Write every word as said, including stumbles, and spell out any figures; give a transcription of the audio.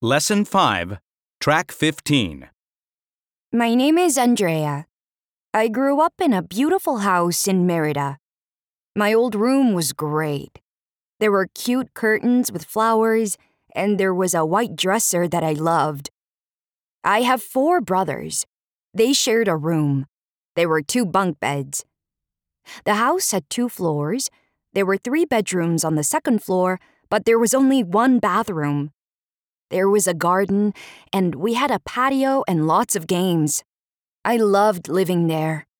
Lesson five, Track fifteen. My name is Andrea. I grew up in a beautiful house in Merida. My old room was great. There were cute curtains with flowers, and there was a white dresser that I loved. I have four brothers. They shared a room. There were two bunk beds. The house had two floors. There were three bedrooms on the second floor, but there was only one bathroom. There was a garden, and we had a patio and lots of games. I loved living there.